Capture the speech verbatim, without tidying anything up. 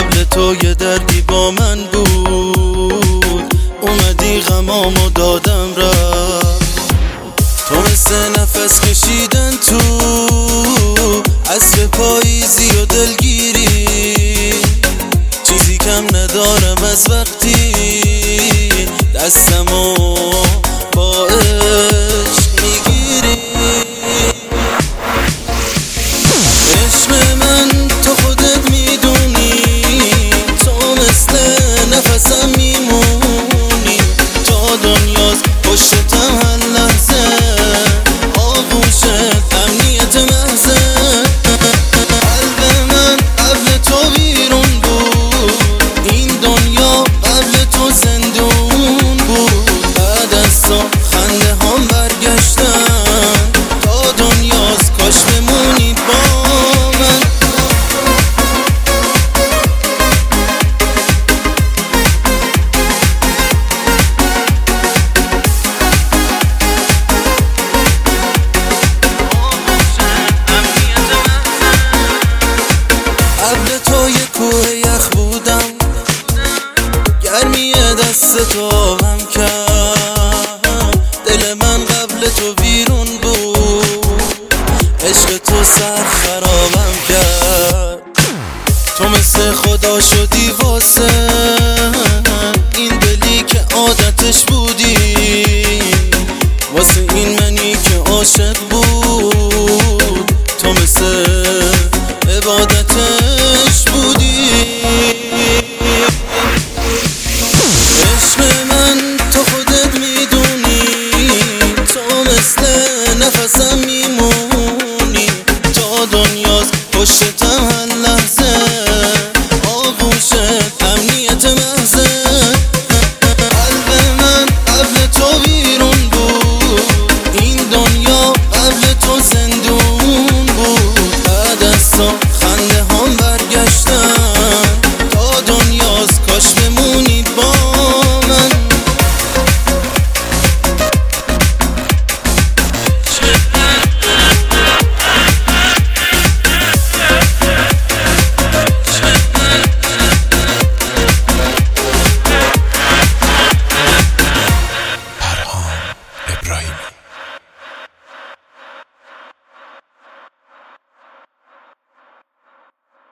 قبل تو یه دردی با من بود، اومدی غمامو دادم رفت. تو مثل نفس کشیدن تو عصر پاییزی و دلگیری، چیزی کم ندارم از وقتی دستمو با عشق میگیری. عشق من تو خودت میدونی، تو مثل نفسم میمونی، تا دنیاست پشتم هر لحظه، آغوشت امنیت محضه. قلب من قبل تو بیرون بود، این دنیا قبل تو زندون بود. بعد از تو خنده هم برگشتن، تا دنیاست کاش بمونی با من. قبل تو یه کوه یخ بودم، گرمی دست تو آبم کرد. دل من قبل تو بیرون بود، عشق تو سر خرابم کرد. تو مثل خدا شدی واسه این دلی که عادتش بودی، واسه این منی که عاشق بود. تو مثل عبادتش بودی. عشق من تو خودت میدونی، تو مثل نفسم میمونی، تا دنیاست پشتم هر لحظه، آغوشت امنیت محضه. قلب من قبل تو بیرون بود، این دنیا قبل تو زندون بود. بعد از تو خنده هم برگشتن، تا دنیاست کاش بمونی با من. فرهان ابراهیمی